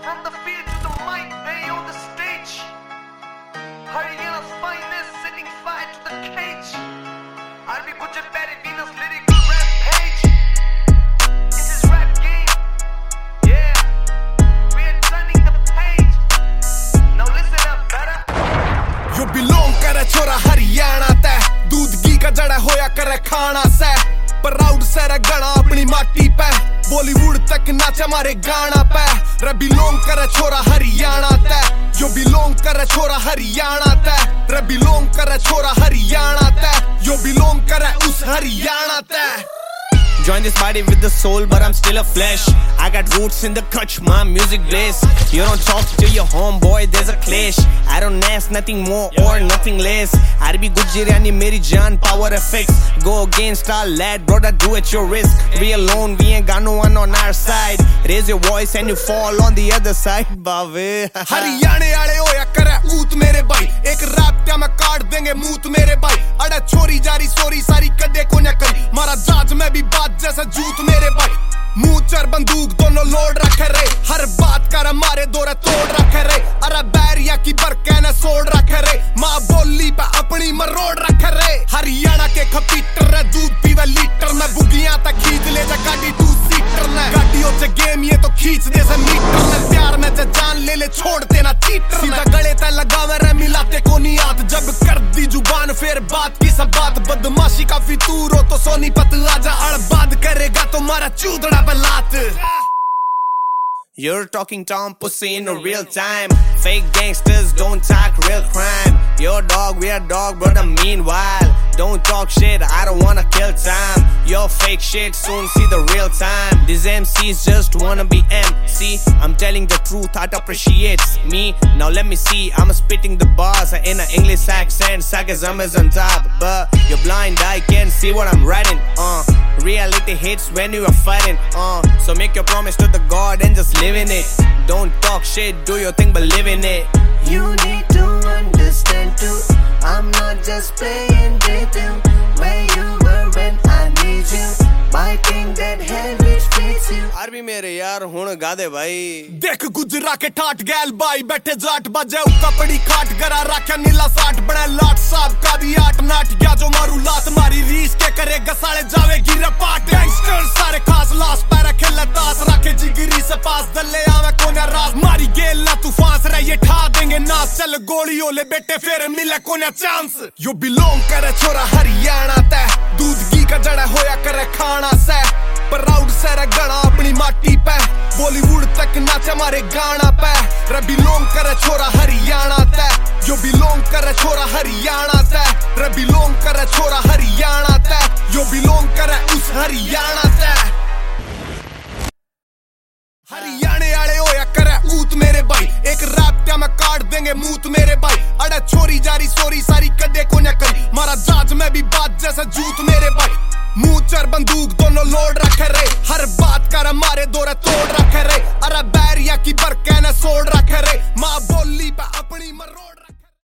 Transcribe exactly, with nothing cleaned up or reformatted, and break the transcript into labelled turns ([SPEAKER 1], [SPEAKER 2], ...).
[SPEAKER 1] From the field to the mic, they on the stage. Haryana's finest, setting fire to the cage. R B Gujjar Perry, Venus lyrical rampage. In this rap game, yeah, we are turning the page. Now listen up, better.
[SPEAKER 2] You belong करे छोरा हरियाणा ते दूध घी का जड़ा होया करे खाना से प्राउड से गणा अपनी माटी पे बॉलीवुड तक नाचे मारे गाना पे रे बिलोंग करे छोरा हरियाणा ते यो बिलोंग करे छोरा हरियाणा ते रे बिलोंग करे छोरा हरियाणा ते यो बिलोंग करे उस हरियाणा ते
[SPEAKER 3] Join this party with the soul, but I'm still a flesh. I got roots in the Kutch, my music bliss. You don't talk to your homeboy, there's a clash. I don't ask nothing more or nothing less. R B Gujjar meri jaan, power effects. Go against our lad, brother, do at your risk. We alone, we ain't got no one on our side. Raise your voice and you fall on the other side, baave.
[SPEAKER 2] हरियाणे आले होया करे ऊत मेरे भाई एक rap क्या मैं काट देंगे मूत मेरे भाई अड़ा छोरी जारी सोरी सारी कदे को न करी मारा जाज में भी बात जैसा जूत मेरे भाई मुंह चर बंदूक दोनों लोड रखे रे हर बात कर मारे दौरे तोड़ रखे रे अरे बैरिया की बरके न सोड़ रखे रे माँ बोली पे अपनी मरोड़ रखे रे हरियाणा के खपीटर रे दूध पीवे लीटर में बुगियां तक खींच ले जा गाड़ी टू सीटर ने गाड़ियों से गेम ये तो खींच दे से मीटर ने प्यार में से जान ले ले छोड़ देना चीटर सीधा गले ते लगावे रे मिलाते को नहीं आत जब कर दी जुबान फिर बात की सब बात बदमाशी का फितूर हो तो सोनीपत आजा अड़बाद करेगा तो मारा चूदड़ा बलात
[SPEAKER 3] You're talking Tom pussy in a real time. Fake gangsters don't talk real crime. Your dog, we are dog, brother. Meanwhile, don't talk shit. I don't wanna kill time. Your fake shit soon see the real time. These M Cs just wanna be M C. I'm telling the truth, Art appreciates me. Now let me see. I'm spitting the bars in an English accent. Sarcasm is on top, but your blind eye can't see what I'm writing. Uh, reality hits when you are fighting. Uh, so make your promise to the God and just live in it. Don't talk shit, do your thing, but live in it.
[SPEAKER 1] You need to understand too. I'm not just playing with you. Where you were when I need you. Biting that hand which fits you.
[SPEAKER 3] R B मेरे यार हुन गा दे भाई
[SPEAKER 2] देख गुजरा के ठाट गैल बाई बैठे जाट बजे कपड़ी खाट गरा राख्या नीला साठ बने लाट साहब का भी आठ नाट गया जो मारू लात मारी रीस के करे गसाले जावे गिरे पाट गैंगस्टर सारे खास लास पैरा खेले तास रखे जिगरी से पास दले आवे कोने रास मारी गेल ना तू फांस रहे ये ठा देंगे नास चल गोली ओले बेटे फिर मिले कोने चांस यो बिलोंग करे छोरा हरियाणा ते दूध घी का जड़ा होया करे खाना से प्राउड से गणा अपनी माटी पे बॉलीवुड तक नाचे मारे गाना पे रे बिलोंग करे छोरा हरियाणा ते यो बिलोंग करे छोरा हरियाणा ते रे बिलोंग करे छोरा हरियाणा ते यो बिलोंग करे उस हरियाणा ते हरियाणे आले होया करे ऊत मेरे भाई एक रैप क्या मैं काट देंगे मूत मेरे भाई अड़ा छोरी जारी सोरी सारी कदे को न करी मारा जाज में भी बात जैसा जूत मेरे भाई मुंह चर बंदूक दोनों लोड रखे रे हर बात कर मारे दौरे तोड़ रखे रे अरे बैरिया की बरके न सोड़ रखे रे माँ बोली पे अपनी मरोड़